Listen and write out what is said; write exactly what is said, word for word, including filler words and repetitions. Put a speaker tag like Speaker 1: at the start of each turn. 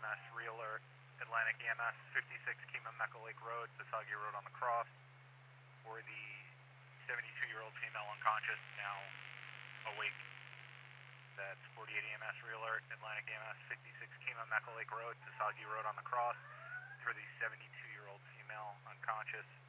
Speaker 1: S re-alert, Atlantic E M S fifty-six Kima Mecca Lake Road, Pisagi Road on the cross, for the seventy-two-year-old female unconscious, now awake. That's forty-eight E M S re-alert, Atlantic E M S fifty-six Kima Mecca Lake Road, Pisagi Road on the cross, for the seventy-two-year-old female unconscious,